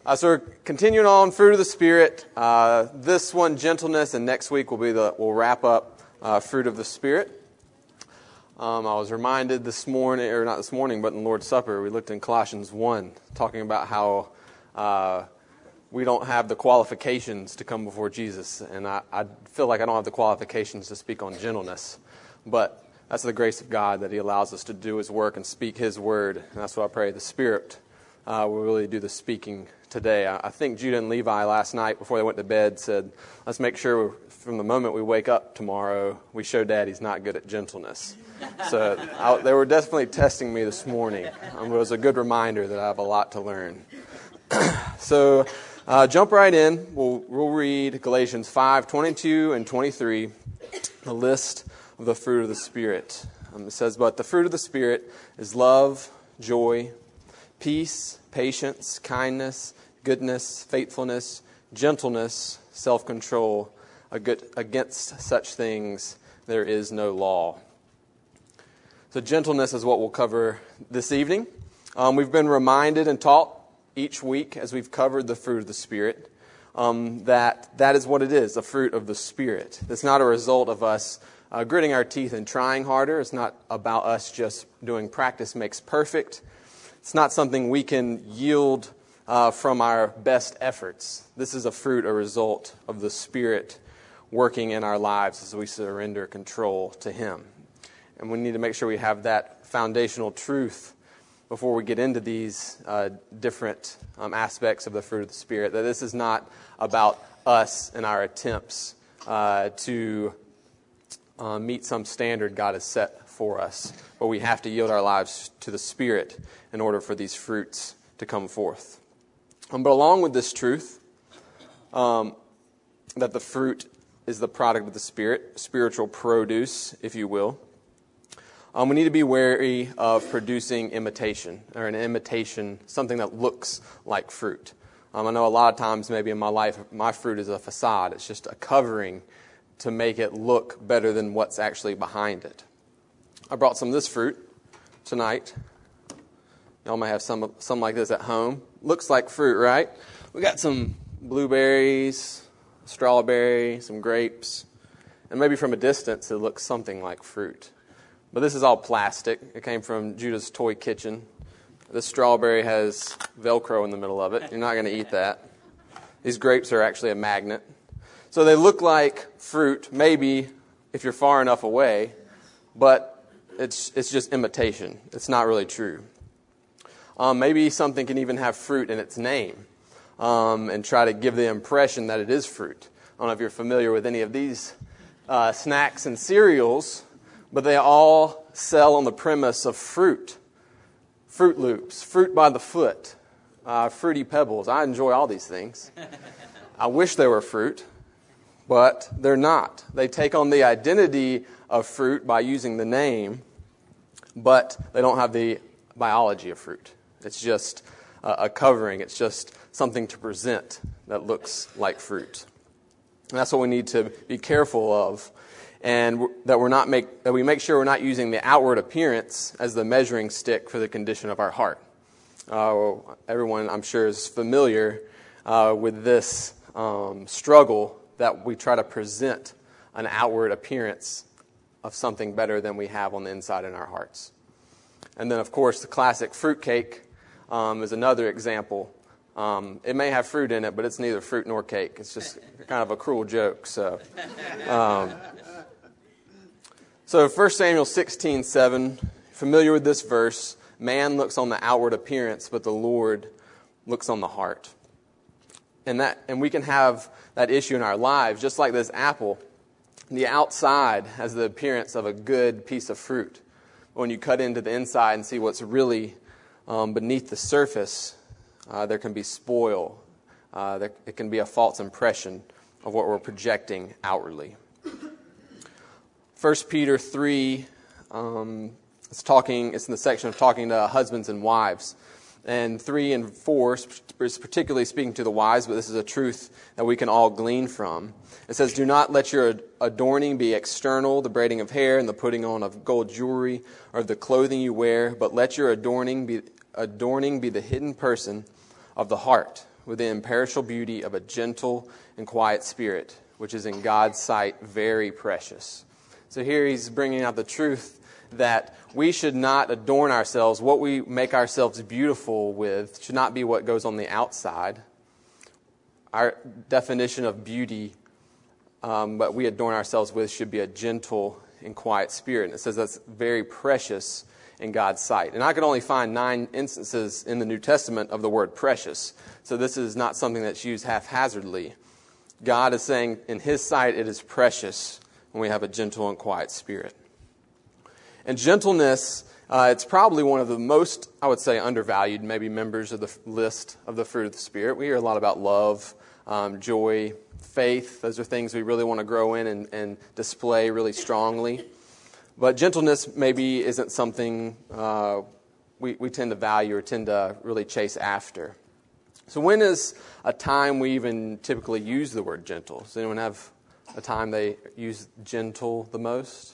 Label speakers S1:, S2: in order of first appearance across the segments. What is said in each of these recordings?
S1: So we're continuing on fruit of the Spirit. This one, gentleness, and next week we'll wrap up fruit of the Spirit. I was reminded this morning, or not this morning, but in the Lord's Supper, we looked in Colossians 1, talking about how we don't have the qualifications to come before Jesus. And I feel like I don't have the qualifications to speak on gentleness. But that's the grace of God that He allows us to do His work and speak His word. And that's what I pray the Spirit will really do the speaking today. I think Judah and Levi last night before they went to bed said, let's make sure from the moment we wake up tomorrow, we show Dad he's not good at gentleness. So they were definitely testing me this morning. It was a good reminder that I have a lot to learn. So jump right in. We'll read Galatians 5:22 and 23, the list of the fruit of the Spirit. It says, but the fruit of the Spirit is love, joy, peace, patience, kindness, goodness, faithfulness, gentleness, self-control. Against such things there is no law. So gentleness is what we'll cover this evening. We've been reminded and taught each week as we've covered the fruit of the Spirit that is what it is, a fruit of the Spirit. It's not a result of us gritting our teeth and trying harder. It's not about us just doing practice makes perfect. It's not something we can yield from our best efforts. This is a result of the Spirit working in our lives as we surrender control to Him. And we need to make sure we have that foundational truth before we get into these different aspects of the fruit of the Spirit, that this is not about us and our attempts to meet some standard God has set for us, but we have to yield our lives to the Spirit in order for these fruits to come forth. But along with this truth, that the fruit is the product of the Spirit, spiritual produce, if you will, we need to be wary of producing imitation, or an imitation, something that looks like fruit. I know a lot of times maybe in my life, my fruit is a facade. It's just a covering to make it look better than what's actually behind it. I brought some of this fruit tonight. Y'all might have some like this at home. Looks like fruit, right? We got some blueberries, strawberry, some grapes, and maybe from a distance it looks something like fruit. But this is all plastic. It came from Judah's toy kitchen. This strawberry has Velcro in the middle of it. You're not going to eat that. These grapes are actually a magnet. So they look like fruit, maybe if you're far enough away, but it's just imitation. It's not really true. Maybe something can even have fruit in its name and try to give the impression that it is fruit. I don't know if you're familiar with any of these snacks and cereals, but they all sell on the premise of fruit. Fruit Loops, fruit by the foot, Fruity Pebbles. I enjoy all these things. I wish they were fruit, but they're not. They take on the identity of fruit by using the name, but they don't have the biology of fruit. It's just a covering. It's just something to present that looks like fruit. And that's what we need to be careful of, and that we make sure we're not using the outward appearance as the measuring stick for the condition of our heart. Everyone, I'm sure, is familiar with this struggle that we try to present an outward appearance of something better than we have on the inside in our hearts. And then, of course, the classic fruitcake is another example. It may have fruit in it, but it's neither fruit nor cake. It's just kind of a cruel joke. So 1 Samuel 16:7, familiar with this verse, man looks on the outward appearance, but the Lord looks on the heart. And we can have that issue in our lives, just like this apple. The outside has the appearance of a good piece of fruit. When you cut into the inside and see what's really beneath the surface, there can be spoil. It can be a false impression of what we're projecting outwardly. 1 Peter 3, it's in the section of talking to husbands and wives. And 3 and 4 is particularly speaking to the wives, but this is a truth that we can all glean from. It says, do not let your adorning be external, the braiding of hair and the putting on of gold jewelry or the clothing you wear, but let your adorning be the hidden person of the heart, with the imperishable beauty of a gentle and quiet spirit, which is in God's sight very precious. So here he's bringing out the truth that we should not adorn ourselves. What we make ourselves beautiful with should not be what goes on the outside. Our definition of beauty, what we adorn ourselves with, should be a gentle and quiet spirit. And it says that's very precious in God's sight. And I could only find 9 instances in the New Testament of the word precious. So this is not something that's used haphazardly. God is saying in His sight it is precious when we have a gentle and quiet spirit. And gentleness, it's probably one of the most, I would say, undervalued maybe members of the list of the fruit of the Spirit. We hear a lot about love, joy, faith. Those are things we really want to grow in and display really strongly. But gentleness maybe isn't something we tend to value or tend to really chase after. So when is a time we even typically use the word gentle? Does anyone have a time they use gentle the most?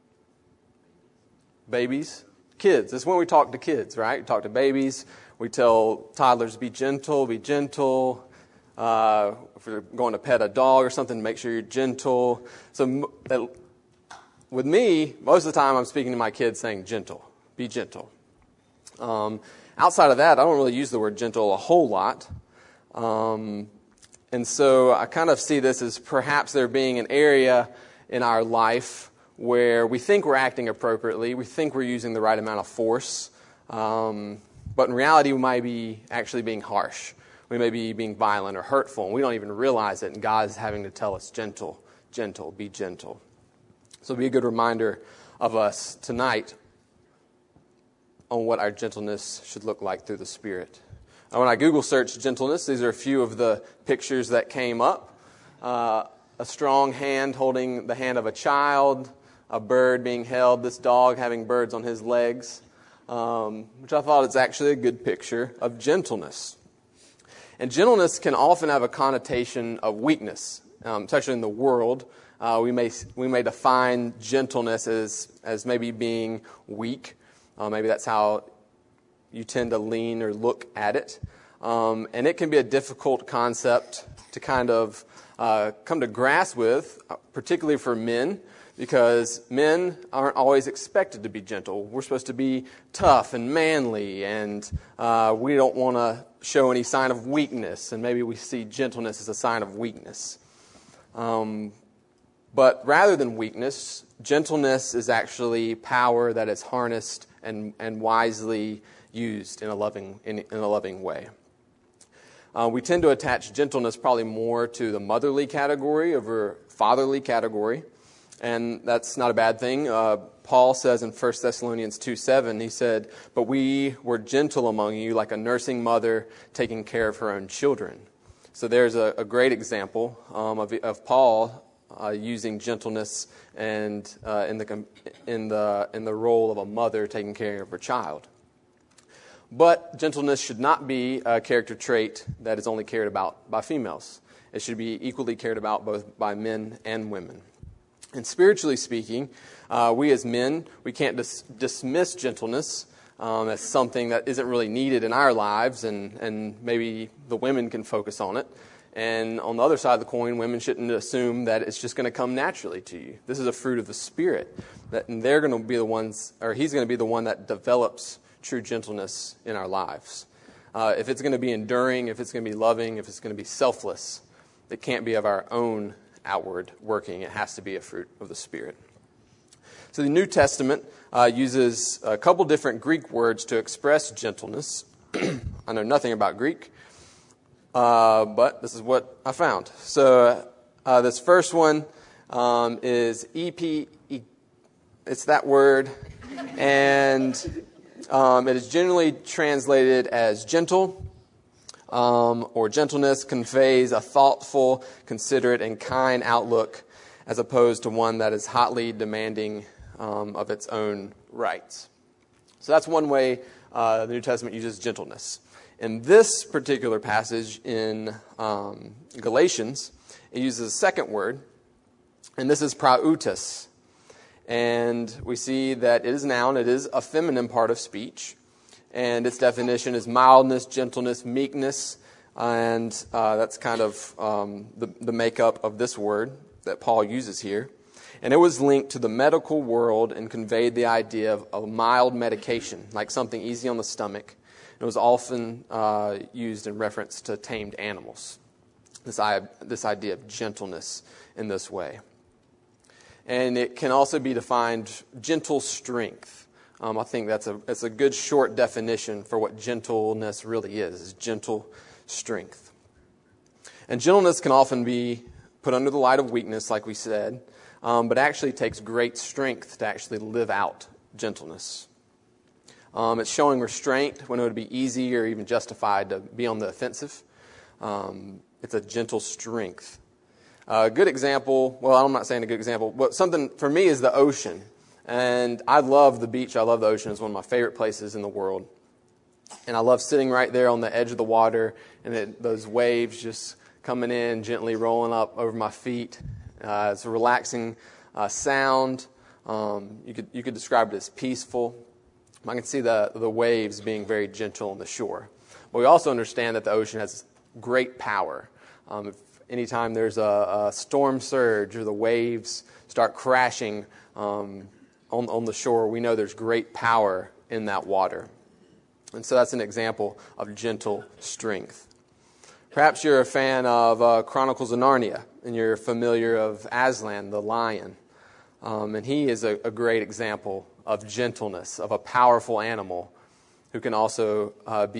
S1: Babies? Kids. That's when we talk to kids, right? We talk to babies. We tell toddlers, be gentle, be gentle. If you're going to pet a dog or something, make sure you're gentle. So with me, most of the time I'm speaking to my kids saying gentle, be gentle. Outside of that, I don't really use the word gentle a whole lot. And so I kind of see this as perhaps there being an area in our life where we think we're acting appropriately, we think we're using the right amount of force, but in reality we might be actually being harsh. We may be being violent or hurtful, and we don't even realize it, and God is having to tell us gentle, gentle, be gentle. So it'll be a good reminder of us tonight on what our gentleness should look like through the Spirit. When I Google searched gentleness, these are a few of the pictures that came up. A strong hand holding the hand of a child, a bird being held, this dog having birds on his legs, which I thought is actually a good picture of gentleness. And gentleness can often have a connotation of weakness, especially in the world. We may define gentleness as maybe being weak. Maybe that's how you tend to lean or look at it. And it can be a difficult concept to kind of come to grasp with, particularly for men, because men aren't always expected to be gentle. We're supposed to be tough and manly, and we don't want to show any sign of weakness, and maybe we see gentleness as a sign of weakness. But rather than weakness, gentleness is actually power that is harnessed and wisely used in a loving way. We tend to attach gentleness probably more to the motherly category over fatherly category, and that's not a bad thing. Paul says in 1 Thessalonians 2:7, he said, "But we were gentle among you like a nursing mother taking care of her own children." So there's a great example of Paul using gentleness and in the role of a mother taking care of her child. But gentleness should not be a character trait that is only cared about by females. It should be equally cared about both by men and women. And spiritually speaking, we as men, we can't dismiss gentleness as something that isn't really needed in our lives, and maybe the women can focus on it. And on the other side of the coin, women shouldn't assume that it's just going to come naturally to you. This is a fruit of the Spirit. And they're going to be the ones, or He's going to be the one that develops true gentleness in our lives. If it's going to be enduring, if it's going to be loving, if it's going to be selfless, it can't be of our own outward working. It has to be a fruit of the Spirit. So the New Testament uses a couple different Greek words to express gentleness. I know nothing about Greek, but this is what I found. So this first one is EP. It's that word, and it is generally translated as gentle, or gentleness conveys a thoughtful, considerate, and kind outlook as opposed to one that is hotly demanding of its own rights. So that's one way the New Testament uses gentleness. In this particular passage in Galatians, it uses a second word, and this is prautos. And we see that it is a noun, it is a feminine part of speech, and its definition is mildness, gentleness, meekness, And that's kind of the makeup of this word that Paul uses here. And it was linked to the medical world and conveyed the idea of a mild medication, like something easy on the stomach. It was often used in reference to tamed animals. This idea of gentleness in this way. And it can also be defined gentle strength. I think that's a good short definition for what gentleness really is gentle strength. And gentleness can often be put under the light of weakness, like we said, but actually takes great strength to actually live out gentleness. It's showing restraint when it would be easy or even justified to be on the offensive. It's a gentle strength. A good example, well, I'm not saying a good example, but something for me is the ocean. And I love the beach. I love the ocean. It's one of my favorite places in the world. And I love sitting right there on the edge of the water and those waves just coming in, gently rolling up over my feet. It's a relaxing sound. You could describe it as peaceful. I can see the waves being very gentle on the shore. But we also understand that the ocean has great power. If anytime there's a storm surge or the waves start crashing on the shore, we know there's great power in that water. And so that's an example of gentle strength. Perhaps you're a fan of Chronicles of Narnia, and you're familiar of Aslan, the lion. And he is a great example of gentleness, of a powerful animal who can also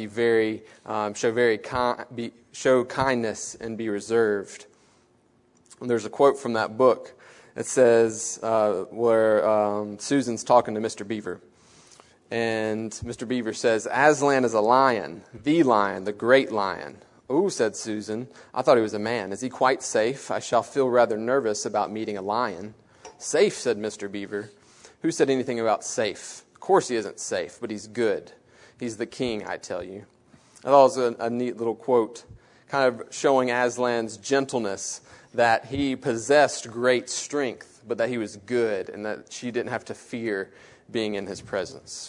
S1: show kindness and be reserved. And there's a quote from that book. It says where Susan's talking to Mr. Beaver. And Mr. Beaver says, "Aslan is a lion, the great lion." "Oh," said Susan, "I thought he was a man. Is he quite safe? I shall feel rather nervous about meeting a lion." "Safe," said Mr. Beaver. "Who said anything about safe? Of course he isn't safe, but he's good. He's the king, I tell you." I thought it was a neat little quote, kind of showing Aslan's gentleness, that he possessed great strength, but that he was good, and that she didn't have to fear being in his presence.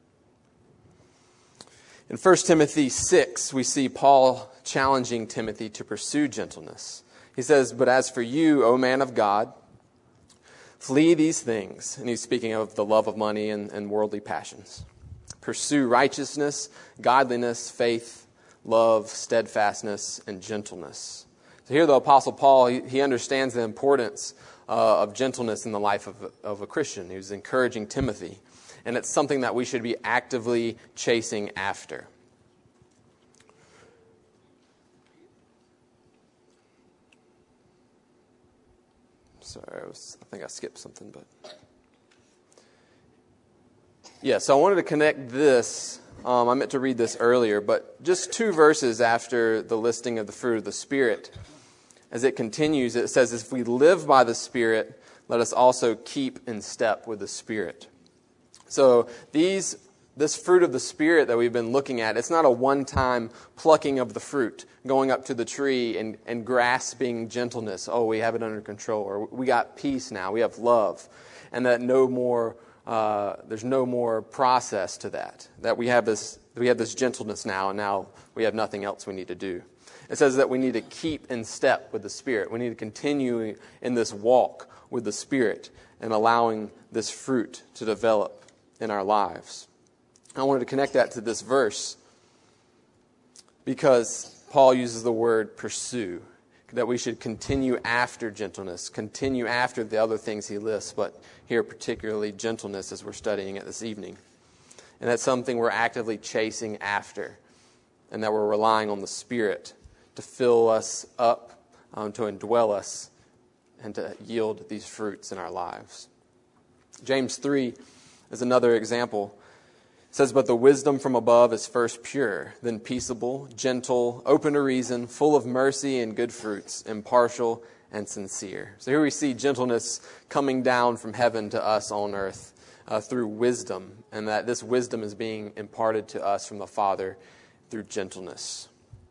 S1: In 1 Timothy 6, we see Paul challenging Timothy to pursue gentleness. He says, "But as for you, O man of God, flee these things." And he's speaking of the love of money and worldly passions. "Pursue righteousness, godliness, faith, love, steadfastness, and gentleness." So here the Apostle Paul, he understands the importance of gentleness in the life of a Christian. He was encouraging Timothy. And it's something that we should be actively chasing after. Sorry, I think I skipped something, but... Yeah, so I wanted to connect this. I meant to read this earlier, but just 2 verses after the listing of the fruit of the Spirit. As it continues, it says, "If we live by the Spirit, let us also keep in step with the Spirit." So this fruit of the Spirit that we've been looking at, it's not a one-time plucking of the fruit, going up to the tree and grasping gentleness. Oh, we have it under control, or we got peace now, we have love, and that there's no more process to that. That we have this gentleness now, and now we have nothing else we need to do. It says that we need to keep in step with the Spirit. We need to continue in this walk with the Spirit and allowing this fruit to develop in our lives. I wanted to connect that to this verse because Paul uses the word pursue, that we should continue after gentleness, continue after the other things he lists, but here particularly gentleness as we're studying it this evening. And that's something we're actively chasing after, and that we're relying on the Spirit to fill us up, to indwell us, and to yield these fruits in our lives. James 3 is another example. It says, "But the wisdom from above is first pure, then peaceable, gentle, open to reason, full of mercy and good fruits, impartial and sincere." So here we see gentleness coming down from heaven to us on earth through wisdom, and that this wisdom is being imparted to us from the Father through gentleness.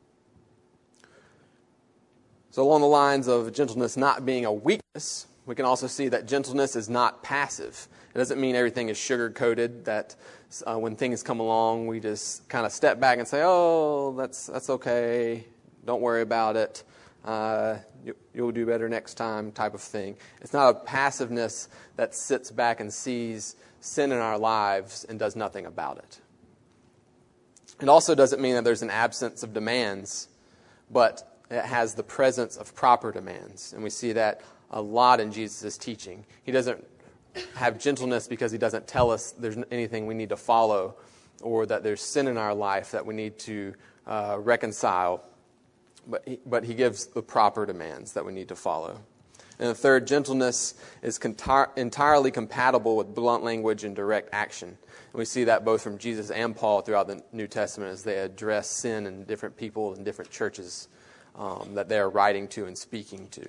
S1: So along the lines of gentleness not being a weakness, we can also see that gentleness is not passive. It doesn't mean everything is sugar-coated, that when things come along, we just kind of step back and say, "Oh, that's okay. don't worry about it, you'll do better next time type of thing. It's not a passiveness that sits back and sees sin in our lives and does nothing about it. It also doesn't mean that there's an absence of demands, but it has the presence of proper demands. And we see that a lot in Jesus' teaching. He doesn't have gentleness because he doesn't tell us there's anything we need to follow or that there's sin in our life that we need to reconcile. But he gives the proper demands that we need to follow. And the third, gentleness is entirely compatible with blunt language and direct action. And we see that both from Jesus and Paul throughout the New Testament as they address sin in different people and different churches that they are writing to and speaking to.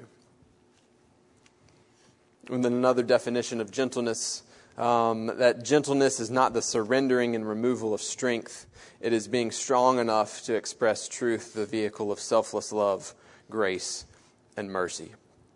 S1: And then another definition of gentleness, that gentleness is not the surrendering and removal of strength. It is being strong enough to express truth, the vehicle of selfless love, grace, and mercy.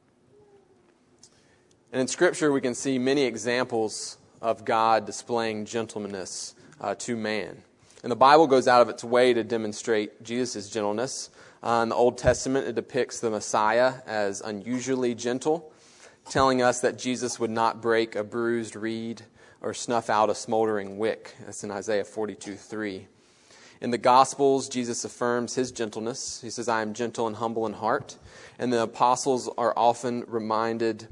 S1: And in Scripture, we can see many examples of God displaying gentleness to man. And the Bible goes out of its way to demonstrate Jesus' gentleness. In the Old Testament, it depicts the Messiah as unusually gentle, telling us that Jesus would not break a bruised reed or snuff out a smoldering wick. That's in Isaiah 42:3. In the Gospels, Jesus affirms his gentleness. He says, "I am gentle and humble in heart." And the apostles often reminded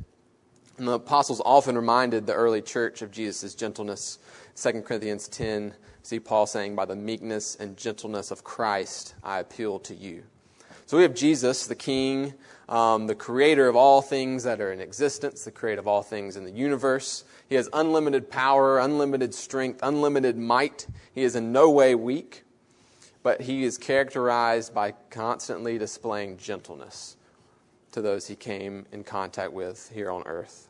S1: the early church of Jesus' gentleness. 2 Corinthians 10, see Paul saying, "By the meekness and gentleness of Christ, I appeal to you." So we have Jesus, the King, the creator of all things that are in existence, the creator of all things in the universe. He has unlimited power, unlimited strength, unlimited might. He is in no way weak, but he is characterized by constantly displaying gentleness to those he came in contact with here on earth.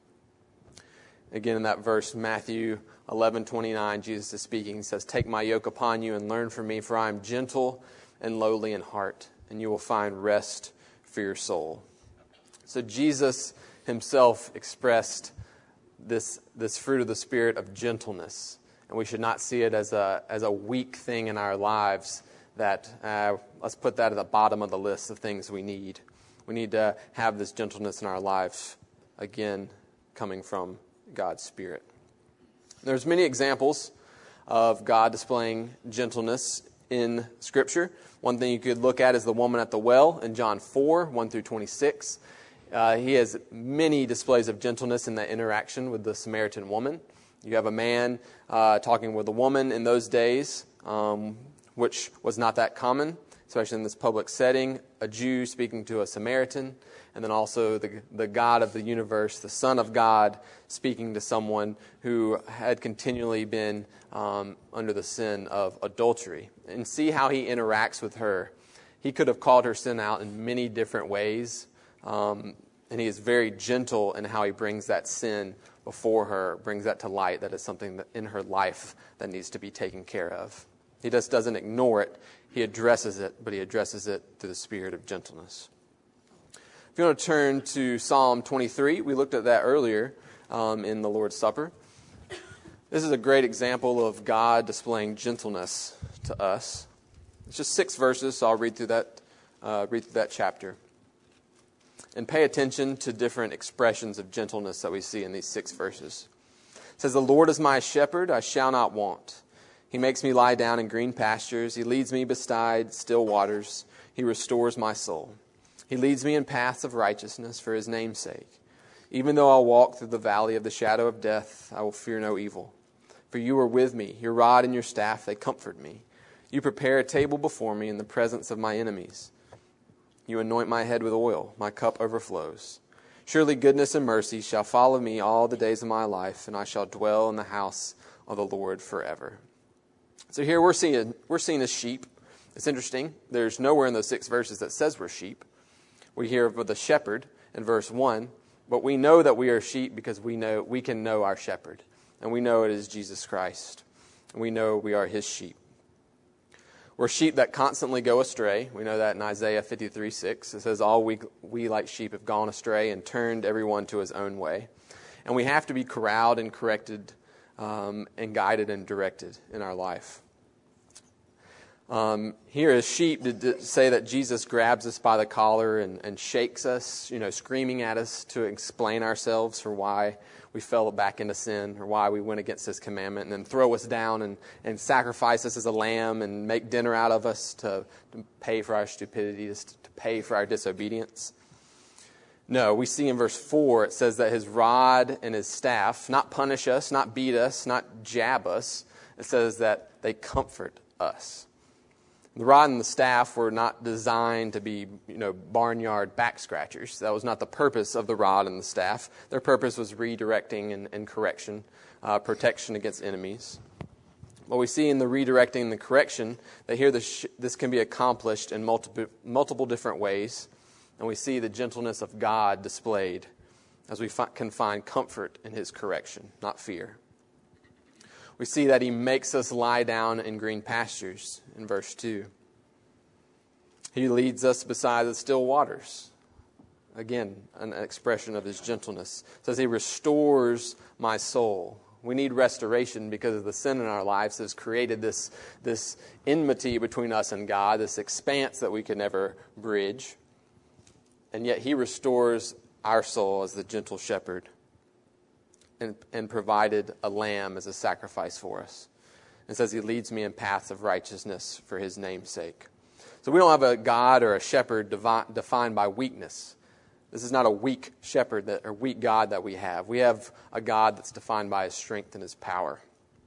S1: Again, in that verse, Matthew 11:29, Jesus is speaking. He says, "Take my yoke upon you and learn from me, for I am gentle and lowly in heart, and you will find rest for your soul." So Jesus himself expressed this fruit of the Spirit of gentleness. And we should not see it as a weak thing in our lives that, let's put that at the bottom of the list of things we need. We need to have this gentleness in our lives, again, coming from God's Spirit. There's many examples of God displaying gentleness in Scripture. One thing you could look at is the woman at the well in John 4, 1 through 26. He has many displays of gentleness in that interaction with the Samaritan woman. You have a man talking with a woman in those days, which was not that common, especially in this public setting. A Jew speaking to a Samaritan, and then also the God of the universe, the Son of God, speaking to someone who had continually been under the sin of adultery. And see how he interacts with her. He could have called her sin out in many different ways, and he is very gentle in how he brings that sin before her, brings that to light, that is something that in her life that needs to be taken care of. He just doesn't ignore it. He addresses it, but he addresses it through the spirit of gentleness. If you want to turn to Psalm 23, we looked at that earlier in the Lord's Supper. This is a great example of God displaying gentleness to us. It's just 6 verses, so I'll read through that chapter. And pay attention to different expressions of gentleness that we see in these 6 verses. It says, "The Lord is my shepherd, I shall not want. He makes me lie down in green pastures. He leads me beside still waters. He restores my soul. He leads me in paths of righteousness for his name's sake. Even though I walk through the valley of the shadow of death, I will fear no evil. For you are with me. Your rod and your staff, they comfort me. You prepare a table before me in the presence of my enemies. You anoint my head with oil. My cup overflows. Surely goodness and mercy shall follow me all the days of my life, and I shall dwell in the house of the Lord forever." So here we're seeing a sheep. It's interesting. There's nowhere in those 6 verses that says we're sheep. We hear of the shepherd in verse 1, but we know that we are sheep because we can know our shepherd, and we know it is Jesus Christ, and we know we are his sheep. We're sheep that constantly go astray. We know that in Isaiah 53:6. It says, "All we like sheep have gone astray and turned everyone to his own way." And we have to be corralled and corrected and guided and directed in our life. Here as sheep to say that Jesus grabs us by the collar and shakes us, screaming at us to explain ourselves for why we fell back into sin or why we went against His commandment, and then throw us down and sacrifice us as a lamb and make dinner out of us to pay for our stupidity, to pay for our disobedience. No, we see in verse 4, it says that His rod and His staff not punish us, not beat us, not jab us. It says that they comfort us. The rod and the staff were not designed to be, barnyard back scratchers. That was not the purpose of the rod and the staff. Their purpose was redirecting and correction, protection against enemies. But we see in the redirecting and the correction that here this can be accomplished in multiple different ways. And we see the gentleness of God displayed as we can find comfort in His correction, not fear. We see that He makes us lie down in green pastures in verse 2. He leads us beside the still waters. Again, an expression of His gentleness. It says He restores my soul. We need restoration because of the sin in our lives has created this enmity between us and God, this expanse that we could never bridge. And yet He restores our soul as the gentle shepherd. And provided a lamb as a sacrifice for us. It says He leads me in paths of righteousness for His name's sake. So we don't have a God or a shepherd defined by weakness. This is not a weak shepherd or weak God that we have. We have a God that's defined by His strength and His power.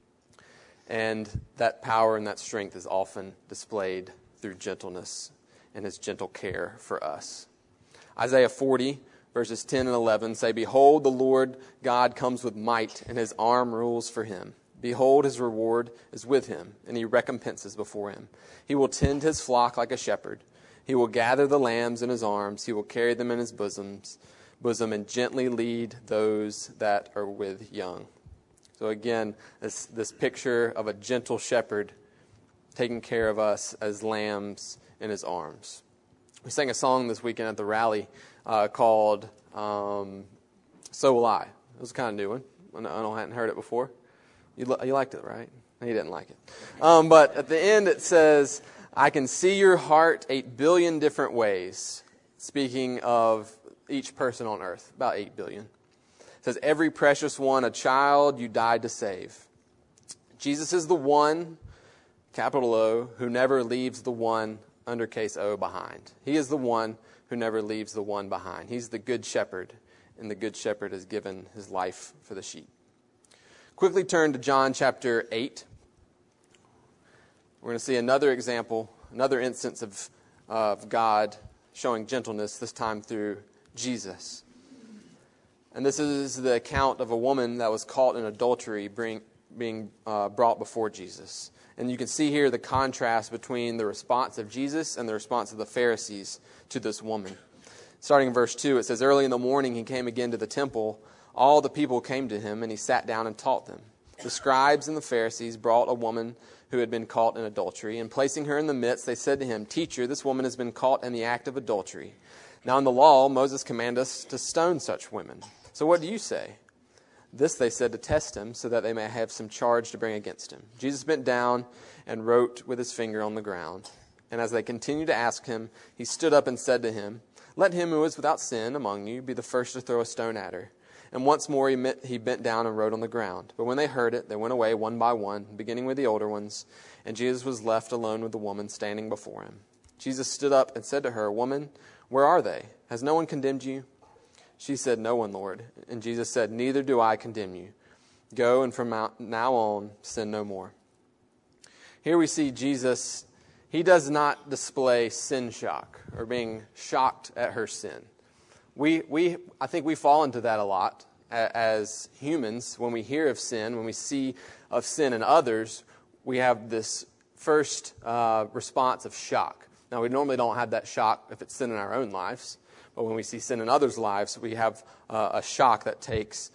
S1: And that power and that strength is often displayed through gentleness and His gentle care for us. Isaiah 40 Verses 10 and 11 say, Behold, the Lord God comes with might, and His arm rules for Him. Behold, His reward is with Him, and He recompenses before Him. He will tend His flock like a shepherd. He will gather the lambs in His arms. He will carry them in His bosom, and gently lead those that are with young. So again, this picture of a gentle shepherd taking care of us as lambs in His arms. We sang a song this weekend at the rally called So Will I. It was kind of new one. I hadn't heard it before. You liked it, right? No, you didn't like it. But at the end it says, I can see your heart 8 billion different ways. Speaking of each person on earth, about 8 billion. It says, every precious one, a child you died to save. Jesus is the one, capital O, who never leaves the one, undercase O, behind. He is the one who never leaves the one behind. He's the good shepherd, and the good shepherd has given His life for the sheep. Quickly turn to John chapter 8. We're going to see another example, another instance of God showing gentleness, this time through Jesus. And this is the account of a woman that was caught in adultery being brought before Jesus. And you can see here the contrast between the response of Jesus and the response of the Pharisees to this woman. Starting in verse 2, it says, Early in the morning He came again to the temple. All the people came to Him, and He sat down and taught them. The scribes and the Pharisees brought a woman who had been caught in adultery, and placing her in the midst, they said to Him, Teacher, this woman has been caught in the act of adultery. Now in the law, Moses commanded us to stone such women. So what do you say? This they said to test Him, so that they may have some charge to bring against Him. Jesus bent down and wrote with His finger on the ground. And as they continued to ask Him, He stood up and said to him, Let him who is without sin among you be the first to throw a stone at her. And once more he bent down and wrote on the ground. But when they heard it, they went away one by one, beginning with the older ones. And Jesus was left alone with the woman standing before Him. Jesus stood up and said to her, Woman, where are they? Has no one condemned you? She said, No one, Lord. And Jesus said, Neither do I condemn you. Go, and from now on, sin no more. Here we see Jesus, He does not display sin shock or being shocked at her sin. I think we fall into that a lot as humans. When we hear of sin, when we see of sin in others, we have this first response of shock. Now, we normally don't have that shock if it's sin in our own lives. But when we see sin in others' lives, we have a shock that takes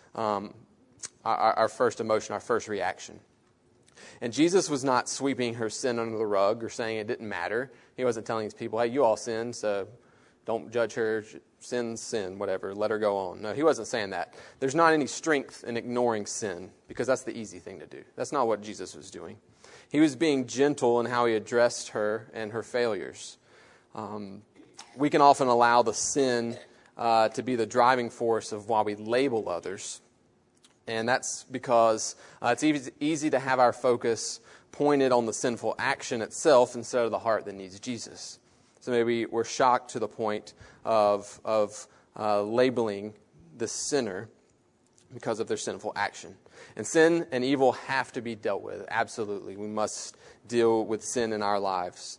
S1: our first emotion, our first reaction. And Jesus was not sweeping her sin under the rug or saying it didn't matter. He wasn't telling His people, hey, you all sin, so don't judge her. Sin's sin, whatever. Let her go on. No, He wasn't saying that. There's not any strength in ignoring sin because that's the easy thing to do. That's not what Jesus was doing. He was being gentle in how he addressed her and her failures. We can often allow the sin to be the driving force of why we label others. And that's because it's easy to have our focus pointed on the sinful action itself instead of the heart that needs Jesus. So maybe we're shocked to the point of labeling the sinner because of their sinful action. And sin and evil have to be dealt with. Absolutely. We must deal with sin in our lives.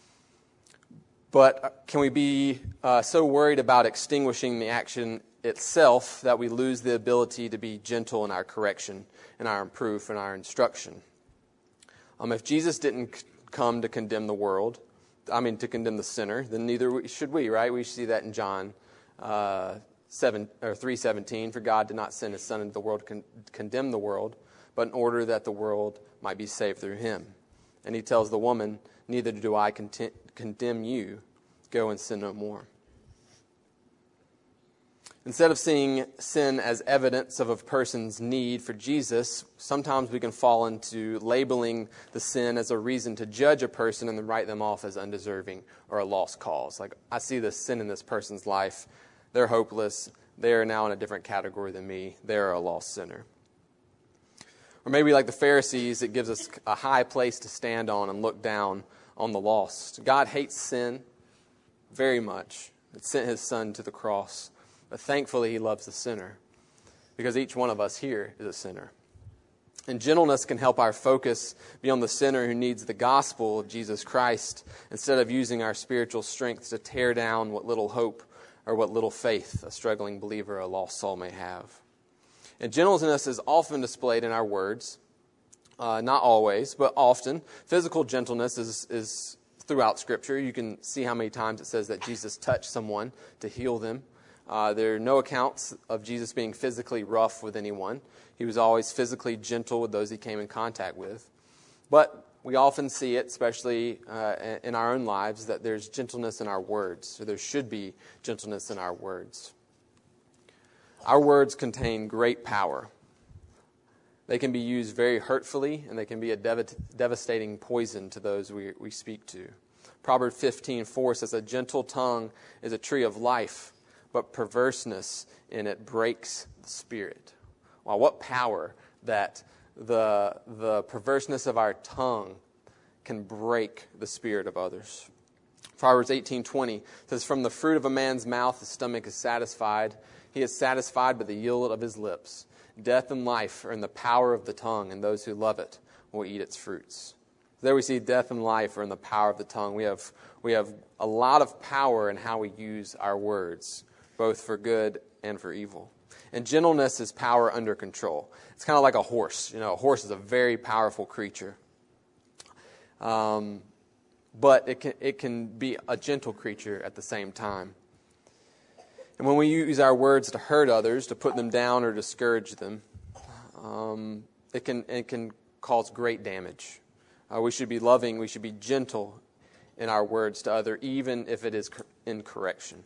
S1: But can we be so worried about extinguishing the action itself that we lose the ability to be gentle in our correction, in our proof, in our instruction? If Jesus didn't come to condemn the world, to condemn the sinner, then neither should we, right? We see that in John 3:17. For God did not send his Son into the world to condemn the world, but in order that the world might be saved through him. And he tells the woman, neither do I condemn you. Go and sin no more. Instead of seeing sin as evidence of a person's need for Jesus, sometimes we can fall into labeling the sin as a reason to judge a person and then write them off as undeserving or a lost cause. Like, I see this sin in this person's life. They're hopeless. They are now in a different category than me. They're a lost sinner. Or maybe like the Pharisees, it gives us a high place to stand on and look down on the lost. God hates sin very much. It sent his Son to the cross. But thankfully, he loves the sinner, because each one of us here is a sinner. And gentleness can help our focus be on the sinner who needs the gospel of Jesus Christ, instead of using our spiritual strength to tear down what little hope or what little faith a struggling believer or a lost soul may have. And gentleness is often displayed in our words. Not always, but often. Physical gentleness is throughout Scripture. You can see how many times it says that Jesus touched someone to heal them. There are no accounts of Jesus being physically rough with anyone. He was always physically gentle with those he came in contact with. But we often see it, especially in our own lives, that there's gentleness in our words. So there should be gentleness in our words. Our words contain great power. They can be used very hurtfully, and they can be a devastating poison to those we speak to. Proverbs 15:4 says, a gentle tongue is a tree of life, but perverseness in it breaks the spirit. Wow, what power that the perverseness of our tongue can break the spirit of others. Proverbs 18:20 says, from the fruit of a man's mouth his stomach is satisfied. He is satisfied by the yield of his lips. Death and life are in the power of the tongue, and those who love it will eat its fruits. There we see death and life are in the power of the tongue. We have a lot of power in how we use our words, both for good and for evil. And gentleness is power under control. It's kind of like a horse. You know, a horse is a very powerful creature. But it can be a gentle creature at the same time. And when we use our words to hurt others, to put them down or discourage them, it can cause great damage. We should be loving, we should be gentle in our words to others, even if it is in correction.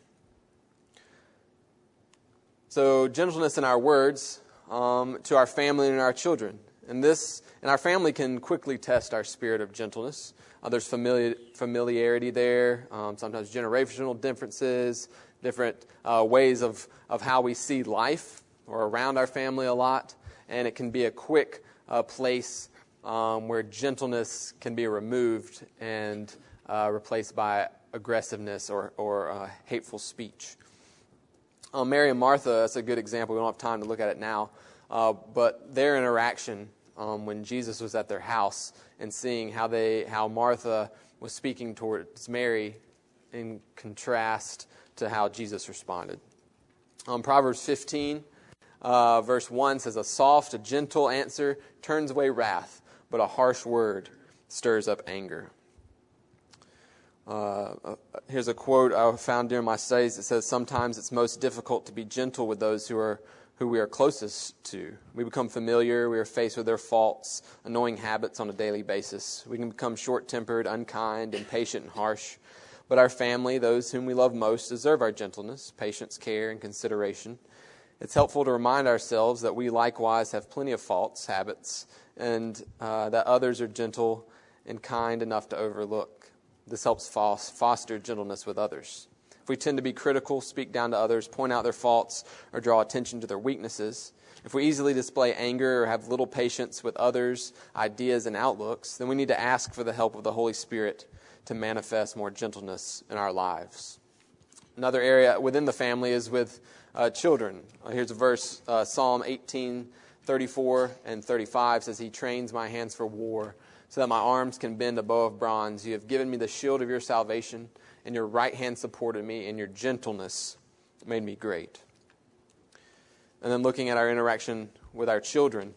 S1: So gentleness in our words to our family and our children. And our family can quickly test our spirit of gentleness. There's familiarity there, sometimes generational differences, different ways of how we see life or around our family a lot. And it can be a quick place where gentleness can be removed and replaced by aggressiveness or hateful speech. Mary and Martha, that's a good example. We don't have time to look at it now. But their interaction when Jesus was at their house and seeing how Martha was speaking towards Mary in contrast to how Jesus responded. Proverbs 15, verse 1 says, a soft, a gentle answer turns away wrath, but a harsh word stirs up anger. Here's a quote I found during my studies. It says, sometimes it's most difficult to be gentle with those who we are closest to. We become familiar. We are faced with their faults, annoying habits on a daily basis. We can become short-tempered, unkind, impatient, and harsh. But our family, those whom we love most, deserve our gentleness, patience, care, and consideration. It's helpful to remind ourselves that we likewise have plenty of faults, habits, and that others are gentle and kind enough to overlook. This helps foster gentleness with others. If we tend to be critical, speak down to others, point out their faults, or draw attention to their weaknesses, if we easily display anger or have little patience with others' ideas and outlooks, then we need to ask for the help of the Holy Spirit to manifest more gentleness in our lives. Another area within the family is with children. Here's a verse, Psalm 18:34 and 35 says, "He trains my hands for war, so that my arms can bend a bow of bronze. You have given me the shield of your salvation, and your right hand supported me, and your gentleness made me great." And then looking at our interaction with our children,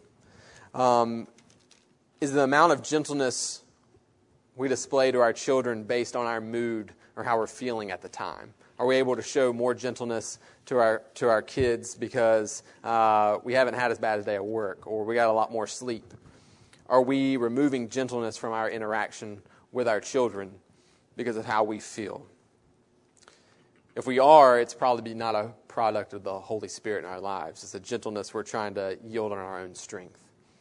S1: is the amount of gentleness we display to our children based on our mood or how we're feeling at the time? Are we able to show more gentleness to our kids because we haven't had as bad a day at work, or we got a lot more sleep? Are we removing gentleness from our interaction with our children because of how we feel? If we are, it's probably not a product of the Holy Spirit in our lives. It's a gentleness we're trying to yield on our own strength.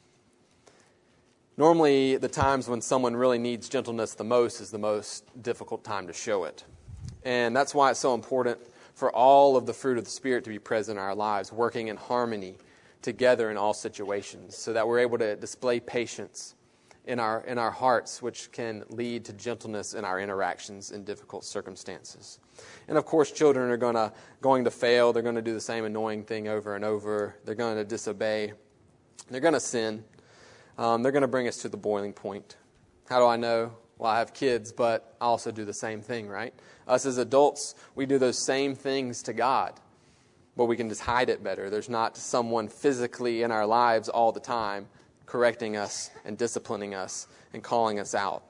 S1: Normally, the times when someone really needs gentleness the most is the most difficult time to show it. And that's why it's so important for all of the fruit of the Spirit to be present in our lives, working in harmony together in all situations, so that we're able to display patience in our hearts, which can lead to gentleness in our interactions in difficult circumstances. And of course, children are going to fail. They're going to do the same annoying thing over and over. They're going to disobey. They're going to sin. They're going to bring us to the boiling point. How do I know? Well, I have kids, but I also do the same thing, right? Us as adults, we do those same things to God, but we can just hide it better. There's not someone physically in our lives all the time correcting us and disciplining us and calling us out.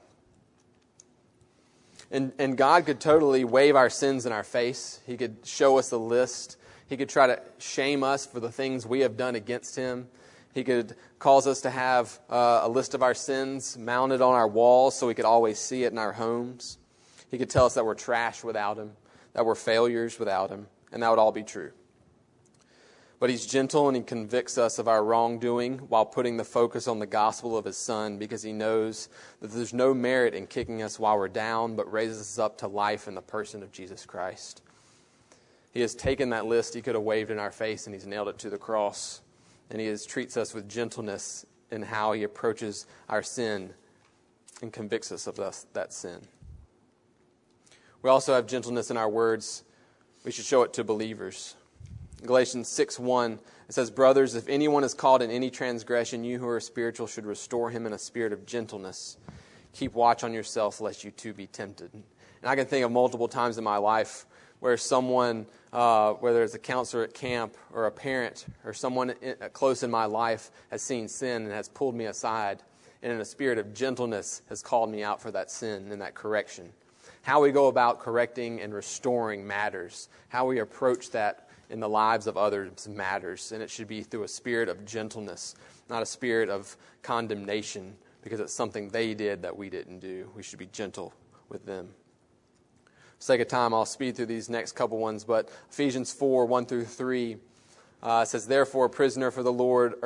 S1: And God could totally wave our sins in our face. He could show us a list. He could try to shame us for the things we have done against Him. He could cause us to have a list of our sins mounted on our walls so we could always see it in our homes. He could tell us that we're trash without Him, that we're failures without Him, and that would all be true. But He's gentle and He convicts us of our wrongdoing while putting the focus on the gospel of His Son, because He knows that there's no merit in kicking us while we're down, but raises us up to life in the person of Jesus Christ. He has taken that list He could have waved in our face and He's nailed it to the cross. And He treats us with gentleness in how He approaches our sin and convicts us of that sin. We also have gentleness in our words. We should show it to believers. Galatians 6:1, it says, "Brothers, if anyone is caught in any transgression, you who are spiritual should restore him in a spirit of gentleness. Keep watch on yourself, lest you too be tempted." And I can think of multiple times in my life where someone, whether it's a counselor at camp or a parent or someone close in my life, has seen sin and has pulled me aside, and in a spirit of gentleness has called me out for that sin and that correction. How we go about correcting and restoring matters. How we approach that in the lives of others matters, and it should be through a spirit of gentleness, not a spirit of condemnation, because it's something they did that we didn't do. We should be gentle with them. For the sake of time, I'll speed through these next couple ones, but Ephesians 4:1-3 says, "Therefore, prisoner for the Lord,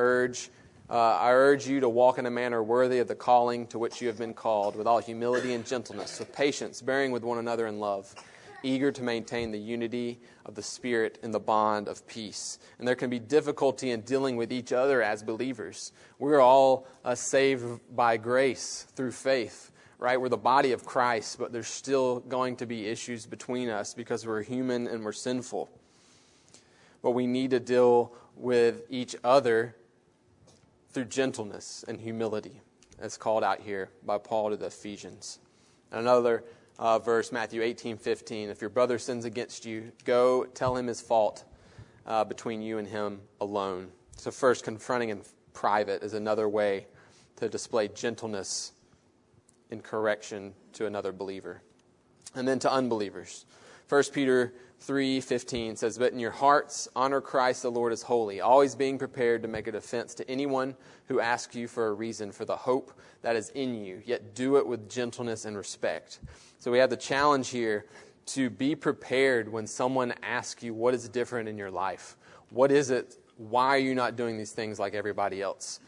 S1: I urge you to walk in a manner worthy of the calling to which you have been called, with all humility and gentleness, with patience, bearing with one another in love, eager to maintain the unity of the Spirit in the bond of peace." And there can be difficulty in dealing with each other as believers. We're all saved by grace through faith, right? We're the body of Christ, but there's still going to be issues between us because we're human and we're sinful. But we need to deal with each other through gentleness and humility, as called out here by Paul to the Ephesians. And another verse, Matthew 18:15, "If your brother sins against you, go tell him his fault between you and him alone." So first, confronting in private is another way to display gentleness in correction to another believer. And then to unbelievers. 1 Peter 3:15 says, "But in your hearts honor Christ the Lord as holy, always being prepared to make a defense to anyone who asks you for a reason for the hope that is in you, yet do it with gentleness and respect." So we have the challenge here to be prepared when someone asks you what is different in your life. What is it? Why are you not doing these things like everybody else?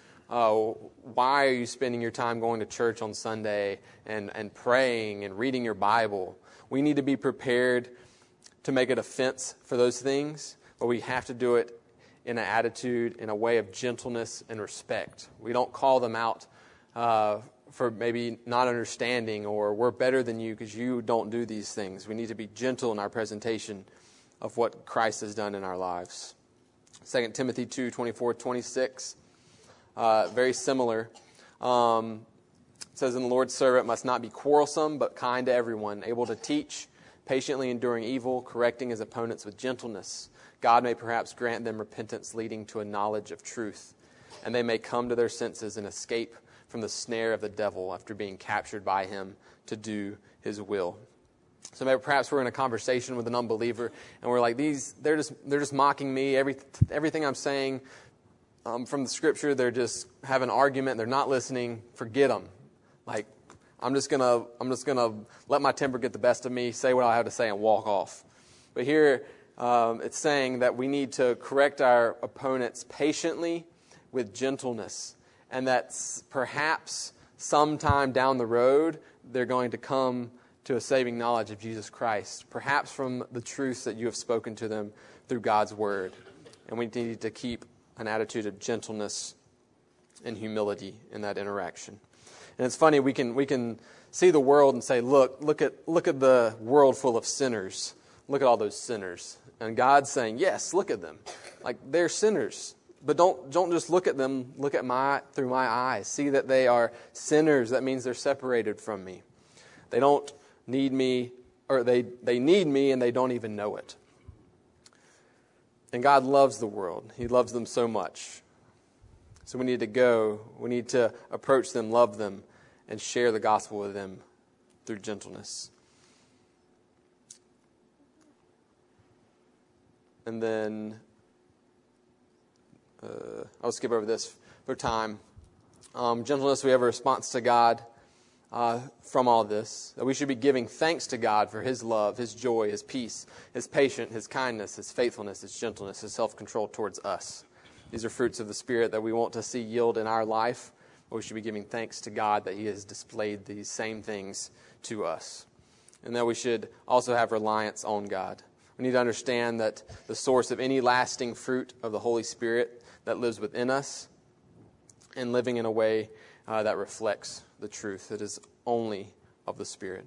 S1: Why are you spending your time going to church on Sunday and praying and reading your Bible? We need to be prepared to make a defense for those things, but we have to do it in an attitude, in a way of gentleness and respect. We don't call them out for maybe not understanding or we're better than you because you don't do these things. We need to be gentle in our presentation of what Christ has done in our lives. 2 Timothy 2:24-26, very similar. It says, "And the Lord's servant must not be quarrelsome, but kind to everyone, able to teach, patiently enduring evil, correcting his opponents with gentleness. God may perhaps grant them repentance leading to a knowledge of truth, and they may come to their senses and escape from the snare of the devil after being captured by him to do his will." So maybe perhaps we're in a conversation with an unbeliever, and we're like, they're just mocking me. Everything I'm saying from the Scripture, they're just have an argument. They're not listening. Forget them. Like I'm just gonna let my temper get the best of me, say what I have to say, and walk off. But here it's saying that we need to correct our opponents patiently with gentleness, and that perhaps sometime down the road they're going to come to a saving knowledge of Jesus Christ, perhaps from the truths that you have spoken to them through God's Word. And we need to keep an attitude of gentleness and humility in that interaction. And it's funny, we can see the world and say, look at the world full of sinners. Look at all those sinners. And God's saying, yes, look at them. Like they're sinners. But don't just look at them, look at through my eyes. See that they are sinners. That means they're separated from me. They don't need me, or they need me and they don't even know it. And God loves the world. He loves them so much. So we need to approach them, love them, and share the gospel with them through gentleness. And then I'll skip over this for time. Gentleness, we have a response to God from all this. That we should be giving thanks to God for His love, His joy, His peace, His patience, His kindness, His faithfulness, His gentleness, His self-control towards us. These are fruits of the Spirit that we want to see yield in our life. But we should be giving thanks to God that He has displayed these same things to us. And that we should also have reliance on God. We need to understand that the source of any lasting fruit of the Holy Spirit that lives within us and living in a way that reflects the truth that is only of the Spirit.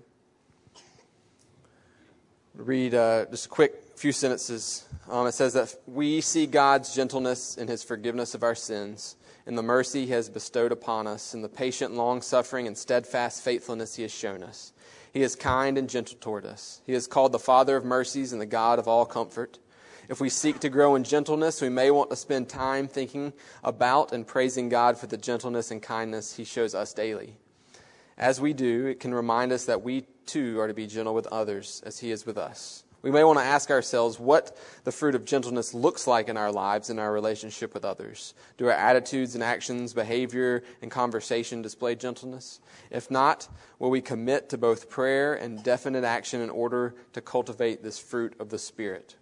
S1: Read just a quick few sentences. It says that we see God's gentleness in His forgiveness of our sins, in the mercy He has bestowed upon us, in the patient long-suffering and steadfast faithfulness He has shown us. He is kind and gentle toward us. He is called the Father of mercies and the God of all comfort. If we seek to grow in gentleness, we may want to spend time thinking about and praising God for the gentleness and kindness He shows us daily. As we do, it can remind us that we too are to be gentle with others as He is with us. We may want to ask ourselves what the fruit of gentleness looks like in our lives and our relationship with others. Do our attitudes and actions, behavior, and conversation display gentleness? If not, will we commit to both prayer and definite action in order to cultivate this fruit of the Spirit?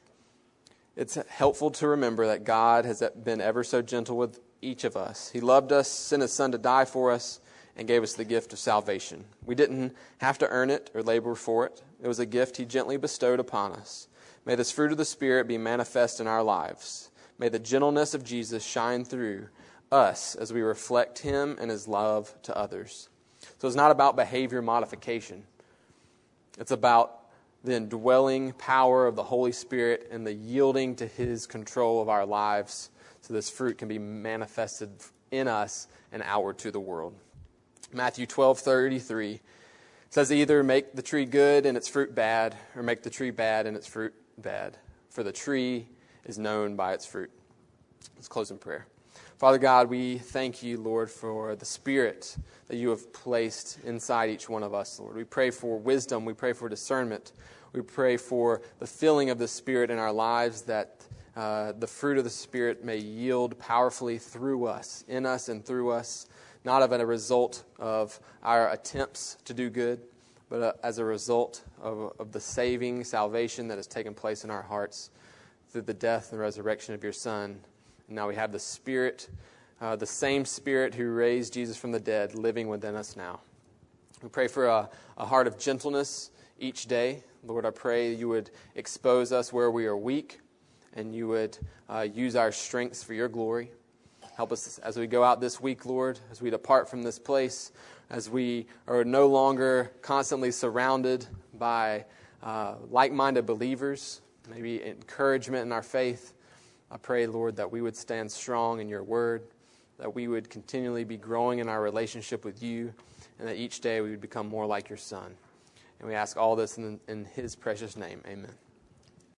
S1: It's helpful to remember that God has been ever so gentle with each of us. He loved us, sent His Son to die for us, and gave us the gift of salvation. We didn't have to earn it or labor for it. It was a gift He gently bestowed upon us. May this fruit of the Spirit be manifest in our lives. May the gentleness of Jesus shine through us as we reflect Him and His love to others. So it's not about behavior modification. It's about the indwelling power of the Holy Spirit and the yielding to His control of our lives so this fruit can be manifested in us and outward to the world. Matthew 12:33 says, either make the tree good and its fruit bad, or make the tree bad and its fruit bad. For the tree is known by its fruit. Let's close in prayer. Father God, we thank You, Lord, for the Spirit that You have placed inside each one of us, Lord. We pray for wisdom. We pray for discernment. We pray for the filling of the Spirit in our lives, that the fruit of the Spirit may yield powerfully through us, in us and through us, not of a result of our attempts to do good, but as a result of the saving salvation that has taken place in our hearts through the death and resurrection of your Son. And now we have the Spirit, the same Spirit who raised Jesus from the dead, living within us now. We pray for a heart of gentleness each day. Lord, I pray you would expose us where we are weak, and you would use our strengths for your glory. Help us as we go out this week, Lord, as we depart from this place, as we are no longer constantly surrounded by like-minded believers, maybe encouragement in our faith. I pray, Lord, that we would stand strong in your word, that we would continually be growing in our relationship with you, and that each day we would become more like your Son. And we ask all this in his precious name. Amen.